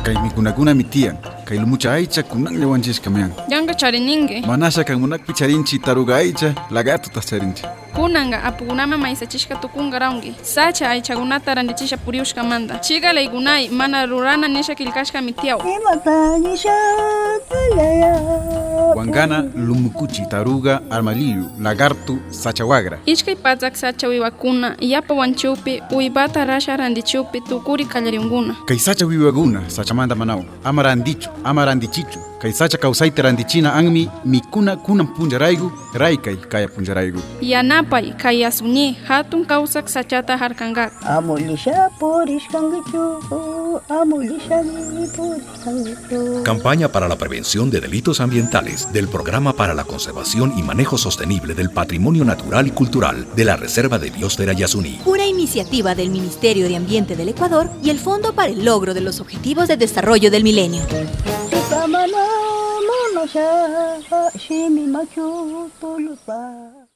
kay mikunakuna mitian, kay lumucha aycha kunan yawanchis kamian. Yanga charininge. Manasha kan munakpi charinchi taruga aycha, lagarto tas charinchi. Kunanga apukunama maisachishka tukunga raungi. Sacha aychagunata randichisha puriushka manda. Chiga leigunay mana rurana nisha kilkashka mitiaw. Wangana lumukuchi taruga armadillo, lagarto, sachawagra. Ishkay patzak sacha wiwakuna yapa wanchupi uibata rasha randichupi tukuri kallariunguna. Kay sacha wiwaguna sachamanda manao. Ama randichichu. Kay sacha kausaita randichina angmi mikuna kunan punjaraigu, raikay kaya punjaraigu. Yanapay kay asuni hatun kausak sachata harkangak. Amulisha porishkangichu, amulisha porishkangichu. Campaña para la prevención de delitos ambientales del Programa para la Conservación y Manejo Sostenible del Patrimonio Natural y Cultural de la Reserva de Biosfera Yasuní. Una iniciativa del Ministerio de Ambiente del Ecuador y el Fondo para el Logro de los Objetivos de Desarrollo del Milenio. Shimi machu tulupa.